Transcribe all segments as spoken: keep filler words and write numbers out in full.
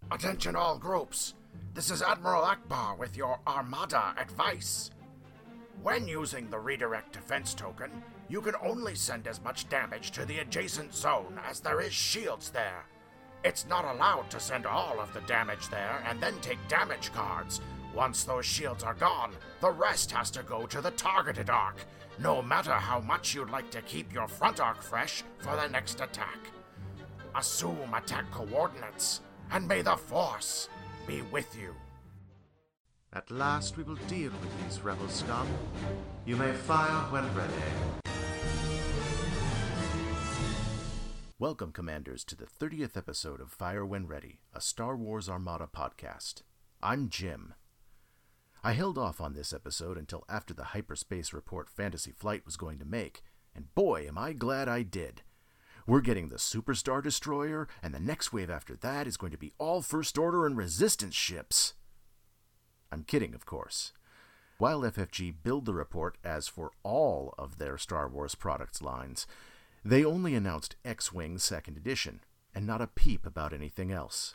Attention all groups. This is Admiral Akbar with your Armada advice. When using the redirect defense token, you can only send as much damage to the adjacent zone as there is shields there. It's not allowed to send all of the damage there and then take damage cards. Once those shields are gone, the rest has to go to the targeted arc, no matter how much you'd like to keep your front arc fresh for the next attack. Assume attack coordinates, and may the Force be with you. At last we will deal with these rebel scum. You may fire when ready. Welcome, Commanders, to the thirtieth episode of Fire When Ready, a Star Wars Armada podcast. I'm Jim. I held off on this episode until after the hyperspace report Fantasy Flight was going to make, and boy, am I glad I did. We're getting the Superstar Destroyer, and the next wave after that is going to be all First Order and Resistance ships. I'm kidding, of course. While F F G billed the report as for all of their Star Wars products lines, they only announced X-Wing second Edition, and not a peep about anything else.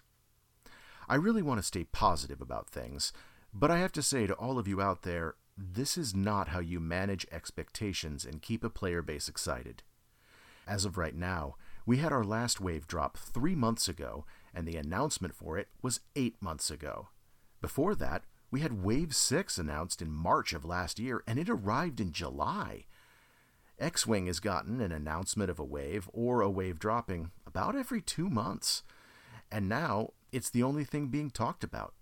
I really want to stay positive about things, but I have to say to all of you out there, this is not how you manage expectations and keep a player base excited. As of right now, we had our last wave drop three months ago, and the announcement for it was eight months ago. Before that, we had Wave six announced in March of last year, and it arrived in July. X-Wing has gotten an announcement of a wave or a wave dropping about every two months, and now it's the only thing being talked about.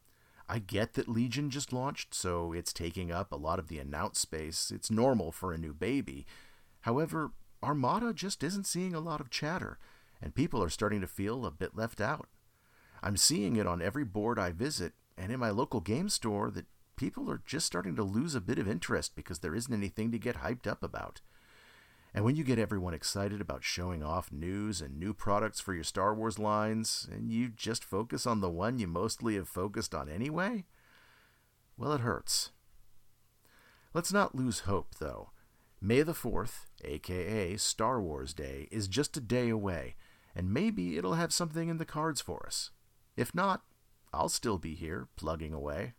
I get that Legion just launched, so it's taking up a lot of the announced space. It's normal for a new baby. However, Armada just isn't seeing a lot of chatter, and people are starting to feel a bit left out. I'm seeing it on every board I visit, and in my local game store, that people are just starting to lose a bit of interest because there isn't anything to get hyped up about. And when you get everyone excited about showing off news and new products for your Star Wars lines, and you just focus on the one you mostly have focused on anyway, well, it hurts. Let's not lose hope, though. May the fourth, aka Star Wars Day, is just a day away, and maybe it'll have something in the cards for us. If not, I'll still be here, plugging away.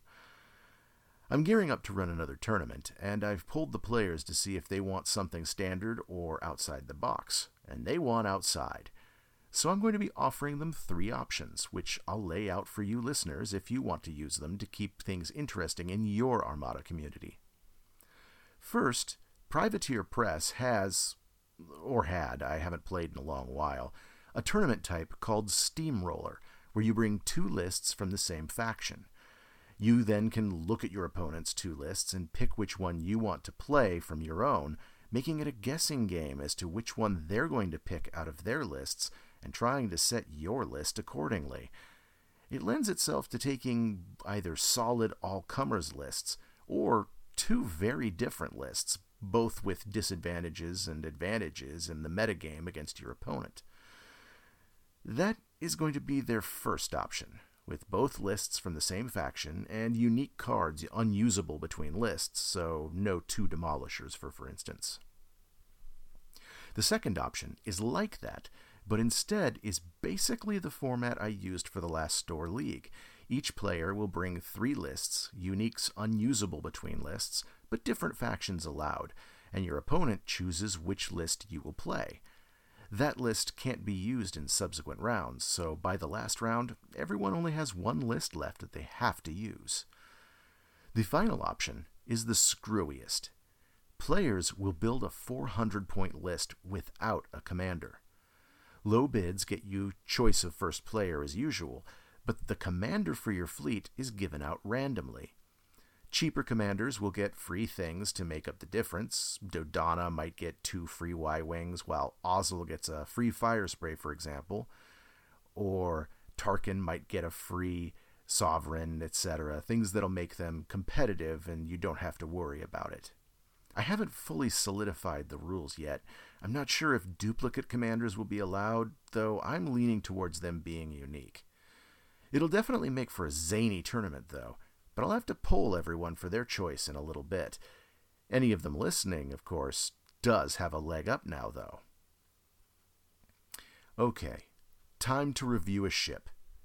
I'm gearing up to run another tournament, and I've polled the players to see if they want something standard or outside the box, and they want outside. So I'm going to be offering them three options, which I'll lay out for you listeners if you want to use them to keep things interesting in your Armada community. First, Privateer Press has, or had, I haven't played in a long while, a tournament type called Steamroller, where you bring two lists from the same faction. You then can look at your opponent's two lists and pick which one you want to play from your own, making it a guessing game as to which one they're going to pick out of their lists and trying to set your list accordingly. It lends itself to taking either solid all-comers lists or two very different lists, both with disadvantages and advantages in the metagame against your opponent. That is going to be their first option, with both lists from the same faction and unique cards unusable between lists, so no two demolishers for for instance. The second option is like that, but instead is basically the format I used for the last Store League. Each player will bring three lists, uniques unusable between lists, but different factions allowed, and your opponent chooses which list you will play. That list can't be used in subsequent rounds, so by the last round, everyone only has one list left that they have to use. The final option is the screwiest. Players will build a four hundred point list without a commander. Low bids get you choice of first player as usual, but the commander for your fleet is given out randomly. Cheaper commanders will get free things to make up the difference. Dodonna might get two free Y-Wings, while Ozzel gets a free fire spray, for example. Or Tarkin might get a free Sovereign, et cetera. Things that'll make them competitive and you don't have to worry about it. I haven't fully solidified the rules yet. I'm not sure if duplicate commanders will be allowed, though I'm leaning towards them being unique. It'll definitely make for a zany tournament, though, but I'll have to poll everyone for their choice in a little bit. Any of them listening, of course, does have a leg up now, though. Okay, time to review a ship.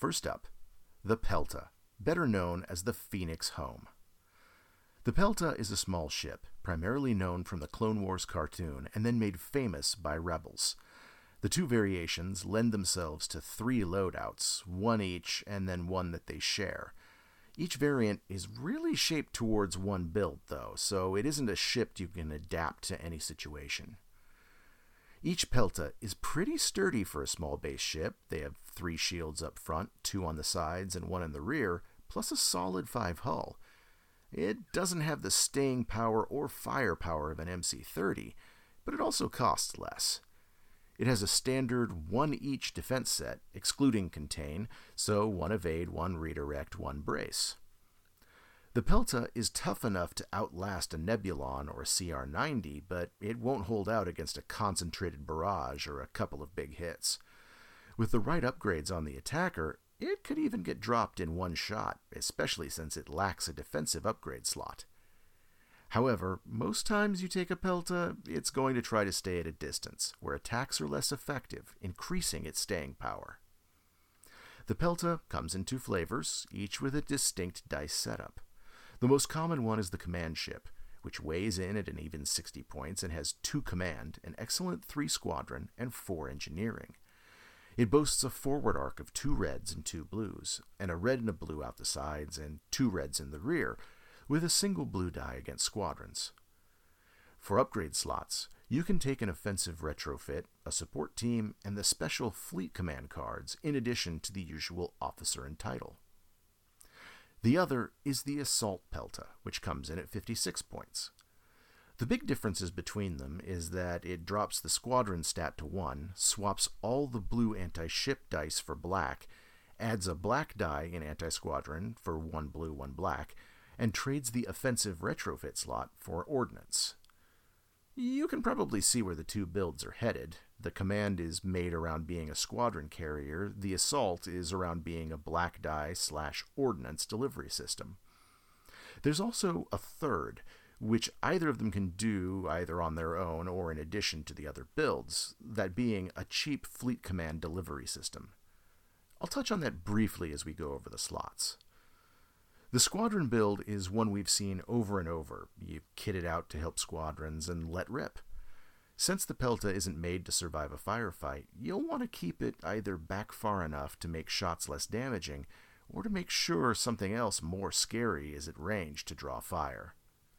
First up, the Pelta, better known as the Phoenix Home. The Pelta is a small ship, primarily known from the Clone Wars cartoon and then made famous by Rebels. The two variations lend themselves to three loadouts, one each and then one that they share. Each variant is really shaped towards one build, though, so it isn't a ship you can adapt to any situation. Each Pelta is pretty sturdy for a small base ship. They have three shields up front, two on the sides and one in the rear, plus a solid five hull. It doesn't have the staying power or firepower of an M C thirty, but it also costs less. It has a standard one each defense set, excluding contain, so one evade, one redirect, one brace. The Pelta is tough enough to outlast a Nebulon or a C R ninety, but it won't hold out against a concentrated barrage or a couple of big hits. With the right upgrades on the attacker, it could even get dropped in one shot, especially since it lacks a defensive upgrade slot. However, most times you take a Pelta, it's going to try to stay at a distance, where attacks are less effective, increasing its staying power. The Pelta comes in two flavors, each with a distinct dice setup. The most common one is the command ship, which weighs in at an even sixty points and has two command, an excellent three squadron, and four engineering. It boasts a forward arc of two reds and two blues, and a red and a blue out the sides, and two reds in the rear, with a single blue die against squadrons. For upgrade slots, you can take an offensive retrofit, a support team, and the special fleet command cards, in addition to the usual officer and title. The other is the Assault Pelta, which comes in at fifty-six points. The big differences between them is that it drops the squadron stat to one, swaps all the blue anti-ship dice for black, adds a black die in anti-squadron for one blue, one black, and trades the offensive retrofit slot for ordnance. You can probably see where the two builds are headed. The command is made around being a squadron carrier, the assault is around being a black die slash ordnance delivery system. There's also a third, which either of them can do either on their own or in addition to the other builds, that being a cheap fleet command delivery system. I'll touch on that briefly as we go over the slots. The squadron build is one we've seen over and over. You kit it out to help squadrons and let rip. Since the Pelta isn't made to survive a firefight, you'll want to keep it either back far enough to make shots less damaging, or to make sure something else more scary is at range to draw fire.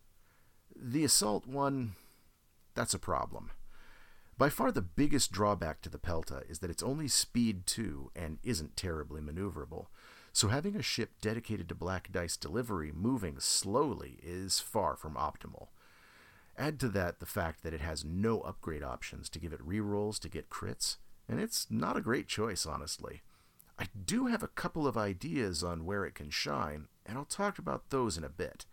The assault one, that's a problem. By far the biggest drawback to the Pelta is that it's only speed two and isn't terribly maneuverable, so having a ship dedicated to black dice delivery moving slowly is far from optimal. Add to that the fact that it has no upgrade options to give it rerolls to get crits, and it's not a great choice, honestly. I do have a couple of ideas on where it can shine, and I'll talk about those in a bit.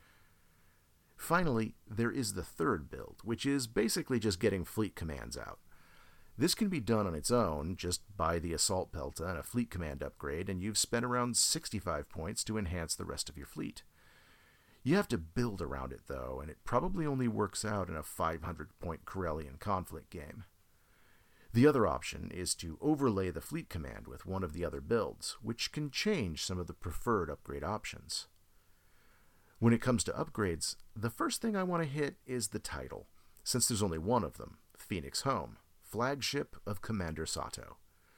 Finally, there is the third build, which is basically just getting fleet commands out. This can be done on its own, just buy the Assault Pelta and a fleet command upgrade, and you've spent around sixty-five points to enhance the rest of your fleet. You have to build around it, though, and it probably only works out in a five hundred point Corellian conflict game. The other option is to overlay the fleet command with one of the other builds, which can change some of the preferred upgrade options. When it comes to upgrades, the first thing I want to hit is the title, since there's only one of them, Phoenix Home, flagship of Commander Sato.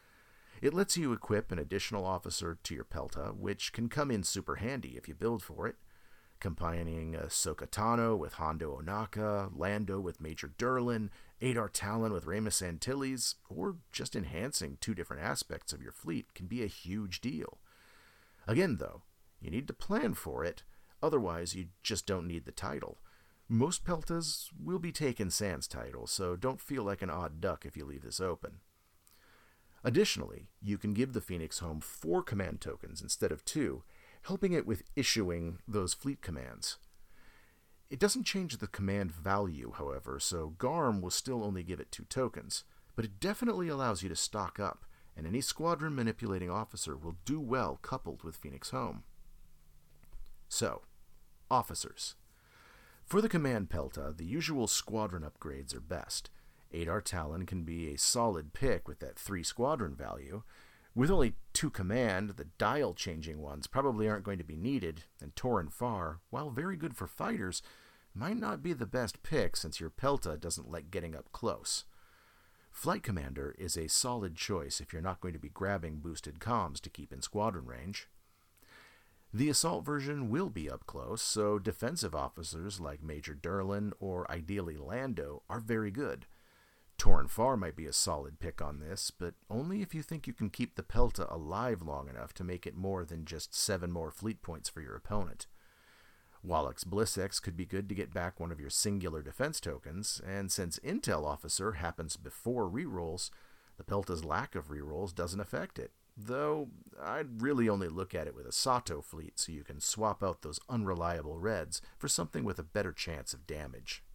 It lets you equip an additional officer to your Pelta, which can come in super handy if you build for it, combining Ahsoka Tano with Hondo Ohnaka, Lando with Major Durlin, Adar Talon with Ramus Antilles, or just enhancing two different aspects of your fleet can be a huge deal. Again, though, you need to plan for it, otherwise you just don't need the title. Most Peltas will be taking Sans title, so don't feel like an odd duck if you leave this open. Additionally, you can give the Phoenix Home four command tokens instead of two, helping it with issuing those fleet commands. It doesn't change the command value, however, so Garm will still only give it two tokens, but it definitely allows you to stock up, and any squadron manipulating officer will do well coupled with Phoenix Home. So, officers. For the command Pelta, the usual squadron upgrades are best. Adar Talon can be a solid pick with that three squadron value. With only two command, the dial-changing ones probably aren't going to be needed, and Torren Farr, while very good for fighters, might not be the best pick since your Pelta doesn't like getting up close. Flight Commander is a solid choice if you're not going to be grabbing boosted comms to keep in squadron range. The Assault version will be up close, so defensive officers like Major Durlin or ideally Lando are very good. Torren Farr might be a solid pick on this, but only if you think you can keep the Pelta alive long enough to make it more than just seven more fleet points for your opponent. Wallax Blissex could be good to get back one of your singular defense tokens, and since Intel Officer happens before rerolls, the Pelta's lack of rerolls doesn't affect it, though I'd really only look at it with a Sato fleet so you can swap out those unreliable reds for something with a better chance of damage.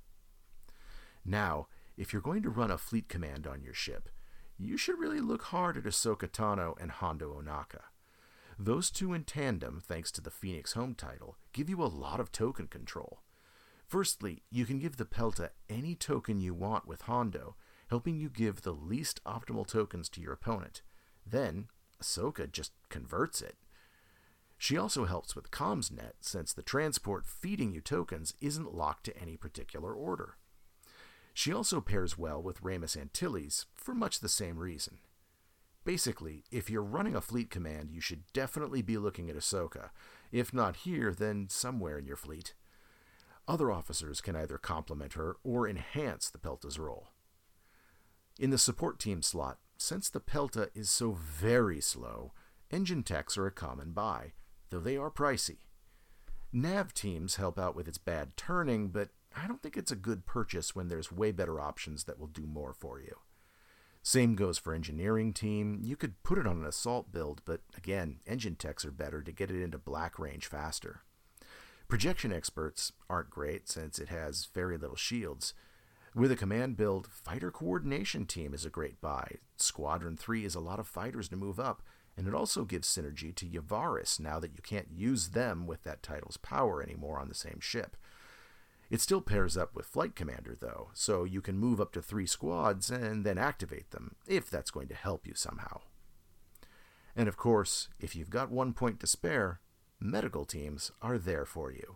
Now, if you're going to run a fleet command on your ship, you should really look hard at Ahsoka Tano and Hondo Ohnaka. Those two in tandem, thanks to the Phoenix home title, give you a lot of token control. Firstly, you can give the Pelta any token you want with Hondo, helping you give the least optimal tokens to your opponent. Then, Ahsoka just converts it. She also helps with CommsNet, since the transport feeding you tokens isn't locked to any particular order. She also pairs well with Ramus Antilles for much the same reason. Basically, if you're running a fleet command, you should definitely be looking at Ahsoka. If not here, then somewhere in your fleet. Other officers can either complement her or enhance the Pelta's role. In the support team slot, since the Pelta is so very slow, engine techs are a common buy, though they are pricey. Nav teams help out with its bad turning, but I don't think it's a good purchase when there's way better options that will do more for you. Same goes for engineering team. You could put it on an assault build, but again, engine techs are better to get it into black range faster. Projection experts aren't great since it has very little shields. With a command build, fighter coordination team is a great buy. Squadron three is a lot of fighters to move up, and it also gives synergy to Yavaris now that you can't use them with that title's power anymore on the same ship. It still pairs up with Flight Commander, though, so you can move up to three squads and then activate them, if that's going to help you somehow. And of course, if you've got one point to spare, medical teams are there for you.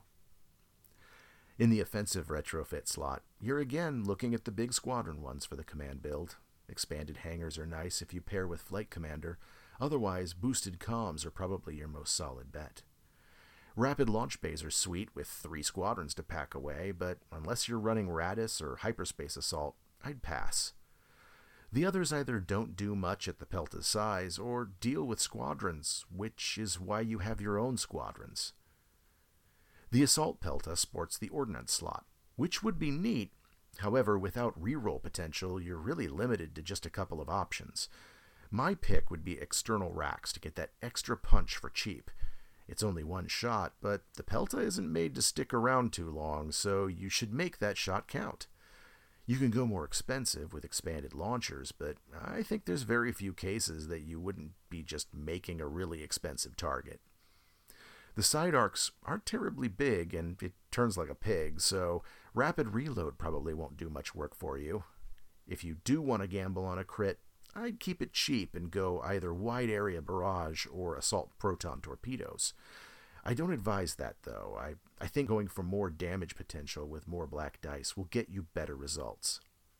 In the offensive retrofit slot, you're again looking at the big squadron ones for the command build. Expanded hangars are nice if you pair with Flight Commander, otherwise boosted comms are probably your most solid bet. Rapid launch bays are sweet with three squadrons to pack away, but unless you're running Radis or Hyperspace Assault, I'd pass. The others either don't do much at the Pelta's size or deal with squadrons, which is why you have your own squadrons. The Assault Pelta sports the Ordnance slot, which would be neat. However, without reroll potential, you're really limited to just a couple of options. My pick would be external racks to get that extra punch for cheap. It's only one shot, but the Pelta isn't made to stick around too long, so you should make that shot count. You can go more expensive with expanded launchers, but I think there's very few cases that you wouldn't be just making a really expensive target. The side arcs aren't terribly big, and it turns like a pig, so rapid reload probably won't do much work for you. If you do want to gamble on a crit, I'd keep it cheap and go either wide area barrage or assault proton torpedoes. I don't advise that, though. I, I think going for more damage potential with more black dice will get you better results.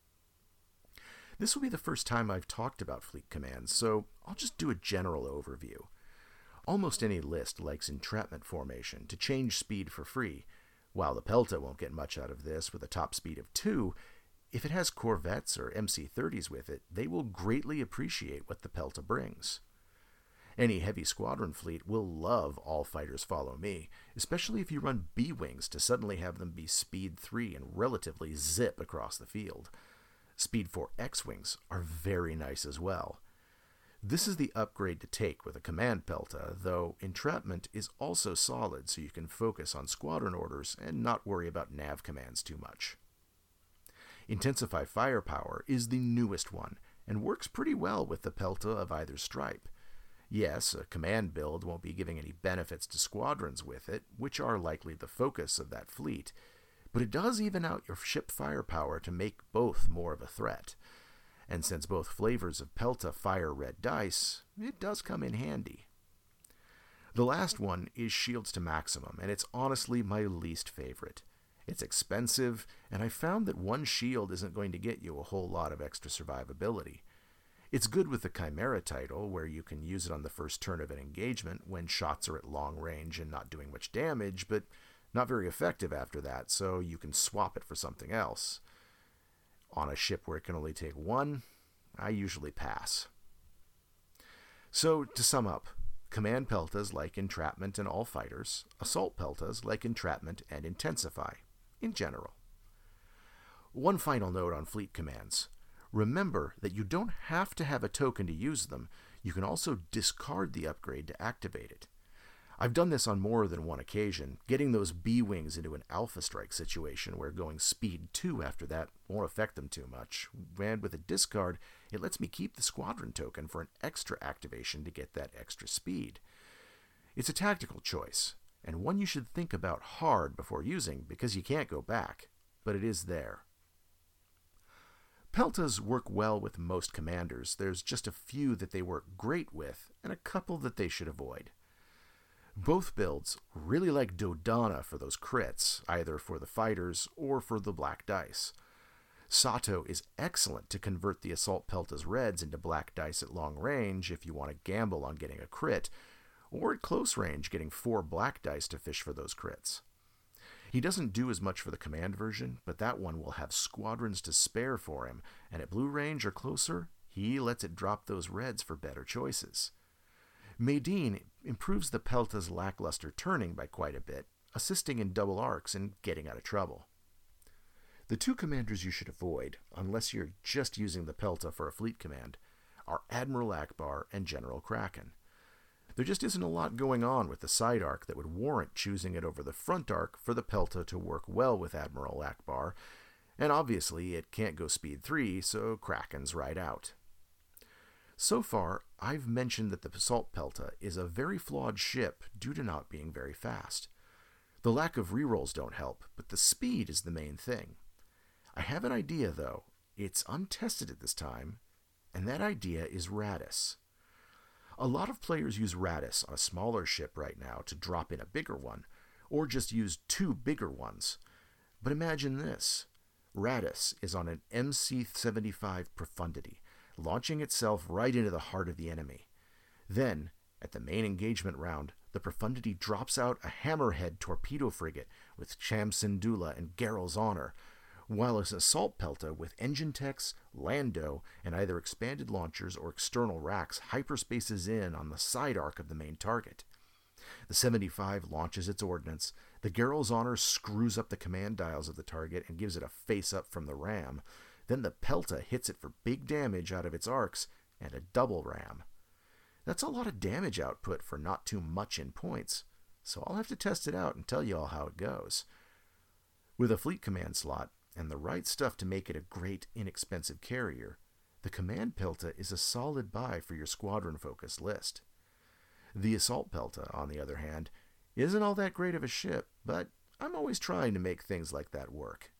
This will be the first time I've talked about fleet commands, so I'll just do a general overview. Almost any list likes entrapment formation to change speed for free. While the Pelta won't get much out of this with a top speed of two, if it has Corvettes or M C thirties with it, they will greatly appreciate what the Pelta brings. Any heavy squadron fleet will love All Fighters Follow Me, especially if you run B-Wings to suddenly have them be Speed three and relatively zip across the field. Speed four X-Wings are very nice as well. This is the upgrade to take with a command Pelta, though entrapment is also solid so you can focus on squadron orders and not worry about nav commands too much. Intensify Firepower is the newest one, and works pretty well with the Pelta of either stripe. Yes, a command build won't be giving any benefits to squadrons with it, which are likely the focus of that fleet, but it does even out your ship firepower to make both more of a threat. and since both flavors of Pelta fire red dice, it does come in handy. The last one is Shields to Maximum, and it's honestly my least favorite. It's expensive, and I found that one shield isn't going to get you a whole lot of extra survivability. It's good with the Chimera title, where you can use it on the first turn of an engagement when shots are at long range and not doing much damage, but not very effective after that, so you can swap it for something else. On a ship where it can only take one, I usually pass. So, to sum up, Command Peltas like Entrapment and All Fighters, Assault Peltas like Entrapment and Intensify, in general. One final note on fleet commands. Remember that you don't have to have a token to use them, you can also discard the upgrade to activate it. I've done this on more than one occasion, getting those B-Wings into an Alpha Strike situation where going Speed two after that won't affect them too much, and with a discard, it lets me keep the Squadron token for an extra activation to get that extra speed. It's a tactical choice, and one you should think about hard before using because you can't go back, but it is there. Peltas work well with most commanders. There's just a few that they work great with, and a couple that they should avoid. Both builds really like Dodonna for those crits, either for the fighters or for the black dice. Sato is excellent to convert the Assault Peltas reds into black dice at long range if you want to gamble on getting a crit, or at close range getting four black dice to fish for those crits. He doesn't do as much for the command version, but that one will have squadrons to spare for him, and at blue range or closer, he lets it drop those reds for better choices. Medine improves the Pelta's lackluster turning by quite a bit, assisting in double arcs and getting out of trouble. The two commanders you should avoid, unless you're just using the Pelta for a fleet command, are Admiral Akbar and General Kraken. There just isn't a lot going on with the side arc that would warrant choosing it over the front arc for the Pelta to work well with Admiral Akbar, and obviously it can't go speed three, so Kraken's right out. So far, I've mentioned that the Assault Pelta is a very flawed ship due to not being very fast. The lack of rerolls don't help, but the speed is the main thing. I have an idea, though. It's untested at this time, and that idea is Radis. A lot of players use Radis on a smaller ship right now to drop in a bigger one, or just use two bigger ones. But imagine this. Radis is on an M C seventy-five Profundity, launching itself right into the heart of the enemy. Then, at the main engagement round, the Profundity drops out a Hammerhead torpedo frigate with Cham-Syndulla and Geralt's Honor, while its Assault Pelta with engine techs, Lando, and either expanded launchers or external racks hyperspaces in on the side arc of the main target. The seventy-five launches its ordnance, the Geralt's Honor screws up the command dials of the target and gives it a face-up from the ram, then the Pelta hits it for big damage out of its arcs and a double ram. That's a lot of damage output for not too much in points, so I'll have to test it out and tell you all how it goes. With a fleet command slot, and the right stuff to make it a great, inexpensive carrier, the Command Pelta is a solid buy for your squadron-focused list. The Assault Pelta, on the other hand, isn't all that great of a ship, but I'm always trying to make things like that work.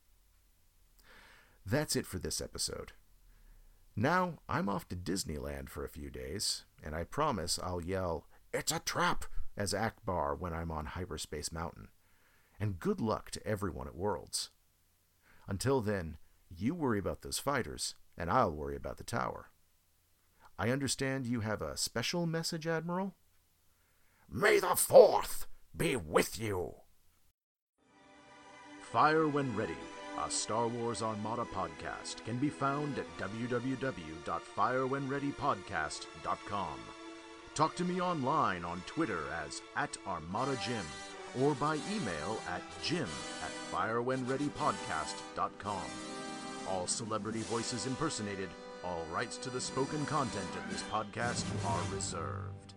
That's it for this episode. Now, I'm off to Disneyland for a few days, and I promise I'll yell, "It's a trap!" as Akbar when I'm on Hyperspace Mountain. And good luck to everyone at Worlds. Until then, you worry about those fighters, and I'll worry about the tower. I understand you have a special message, Admiral? May the Fourth be with you! Fire When Ready, a Star Wars Armada podcast, can be found at w w w dot fire when ready podcast dot com. Talk to me online on Twitter as at ArmadaJim, or by email at jim at fire when ready podcast dot com. All celebrity voices impersonated, all rights to the spoken content of this podcast are reserved.